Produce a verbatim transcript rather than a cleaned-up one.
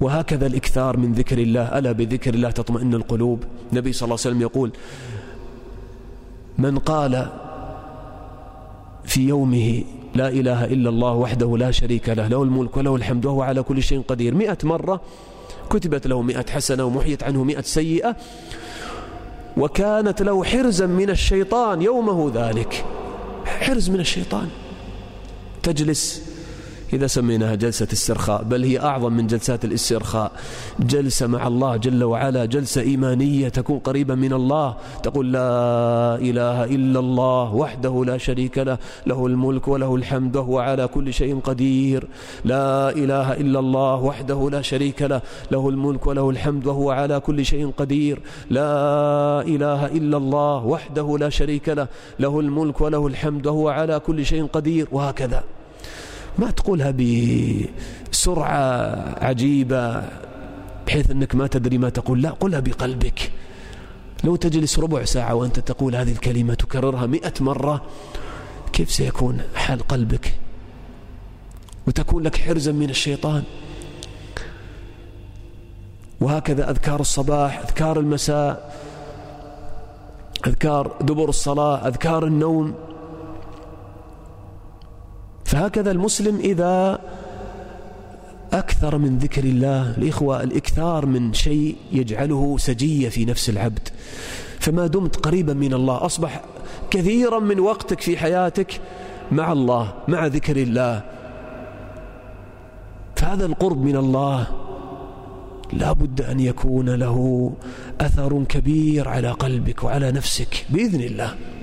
وهكذا الإكثار من ذكر الله، ألا بذكر الله تطمئن القلوب. النبي صلى الله عليه وسلم يقول: من قال في يومه لا إله إلا الله وحده لا شريك له له الملك وله الحمد وهو على كل شيء قدير مئة مرة كتبت له مئة حسنة ومحيت عنه مئة سيئة، وكانت له حرزا من الشيطان يومه ذلك. حرز من الشيطان. تجلس، إذا سميناها جلسة استرخاء، بل هي أعظم من جلسات الاسترخاء، جلسة مع الله جل وعلا، جلسة إيمانية تكون قريبا من الله. تقول لا إله إلا الله وحده لا شريك له له الملك وله الحمد وهو على كل شيء قدير. لا إله إلا الله وحده لا شريك له له الملك وله الحمد وهو على كل شيء قدير. لا إله إلا الله وحده لا شريك له له الملك وله الحمد وهو على كل شيء قدير. وهكذا ما تقولها بسرعة عجيبة بحيث أنك ما تدري ما تقول، لا، قلها بقلبك. لو تجلس ربع ساعة وأنت تقول هذه الكلمة تكررها مئة مرة، كيف سيكون حال قلبك؟ وتكون لك حرزا من الشيطان. وهكذا أذكار الصباح، أذكار المساء، أذكار دبر الصلاة، أذكار النوم. فهكذا المسلم إذا أكثر من ذكر الله، الإخوة الإكثار من شيء يجعله سجية في نفس العبد. فما دمت قريبا من الله أصبح كثيرا من وقتك في حياتك مع الله، مع ذكر الله. فهذا القرب من الله لا بد أن يكون له أثر كبير على قلبك وعلى نفسك بإذن الله.